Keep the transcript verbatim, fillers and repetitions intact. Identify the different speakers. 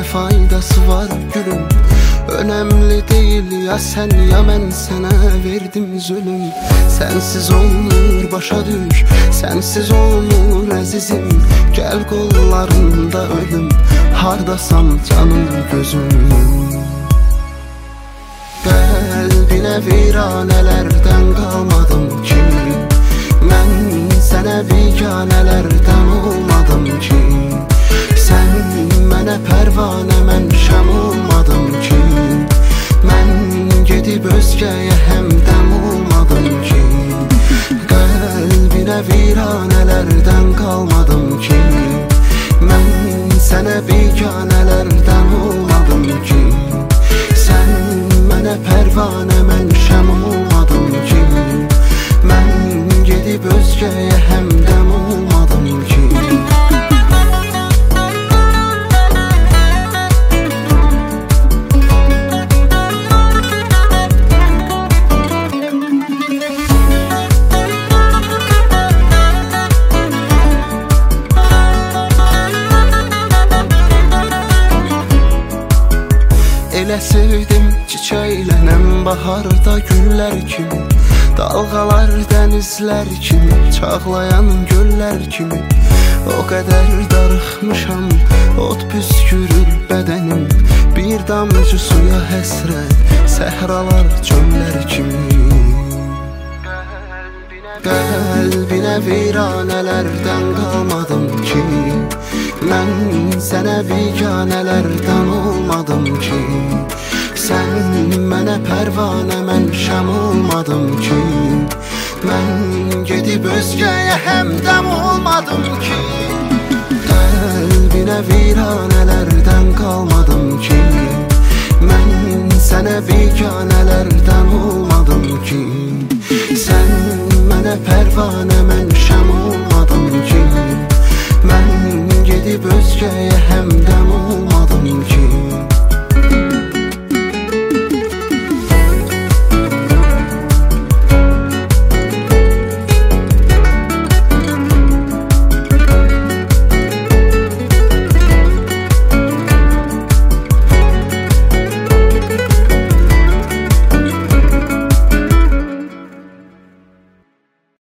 Speaker 1: faydası var gülüm? Önemli değil ya sen ya mən sənə verdim zulüm. Sensiz olmur başa düş, sensiz olmur əzizim. Gəl qollarında ölüm, hardasan canım gözüm. Qəlbinə viranələrdən qalmadım ki, mən sənə biganələrdən olmadım ki. Sən mənə pərvanə, mən şəm olmadım ki. Mən gedib özgəyə həmdəm olmadım ki. Qəlbinə viranələrdən qalmadım ki, mən sənə biganələrdən olmadım ki. Sən mənə pərvanə, mən şəm olmadım ki. Mən gedib özgəyə həmdəm olmadım ki. Elə sevdim çiçəklənəm baharda güllər kimi. Dalğalar dənizlər kimi, çağlayan göllər kimi. O qədər darıxmışam, ot püskürür bədənim. Bir damcı suya həsrət, səhralar çöllər kimi. Qəlbinə viranələrdən qalmadım ki, mən sənə biganələrdən olmadım ki. Sən mənə pərvanə, mən şəm olmadım ki. Mən gedib özgəyə həmdəm olmadım ki. Qəlbinə viranələrdən qalmadım ki, mən sənə biganələrdən olmadım ki. Sən mənə pərvanə,